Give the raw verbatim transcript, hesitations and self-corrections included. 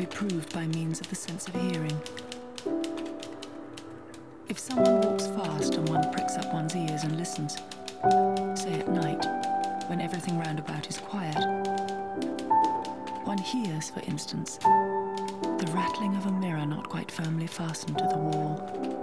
proved by means of the sense of hearing. If someone walks fast and one pricks up one's ears and listens, say at night, when everything round about is quiet, one hears, for instance, the rattling of a mirror not quite firmly fastened to the wall.